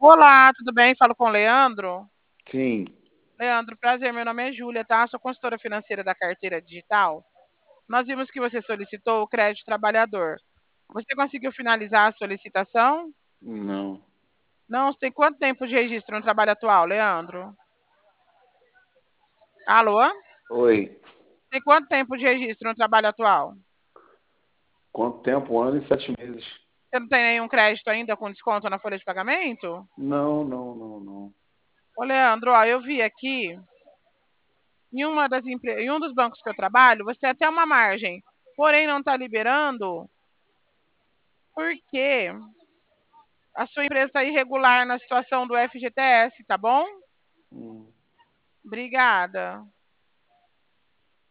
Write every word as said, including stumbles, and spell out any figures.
Olá, tudo bem? Falo com o Leandro. Sim, Leandro, prazer, meu nome é Júlia, tá? Sou consultora financeira da carteira digital. Nós vimos que você solicitou o crédito trabalhador. Você conseguiu finalizar a solicitação? não. Não, você tem quanto tempo de registro no trabalho atual, Leandro? Alô? Oi, Tem quanto tempo de registro no trabalho atual? quanto tempo? Um ano e sete meses. Você não tem nenhum crédito ainda com desconto na folha de pagamento? Não, não, não, não. Ô, Leandro, ó, eu vi aqui em uma das empre... em um dos bancos que eu trabalho, você tem até uma margem, porém não está liberando porque a sua empresa está irregular na situação do F G T S, tá bom? Hum, Obrigada.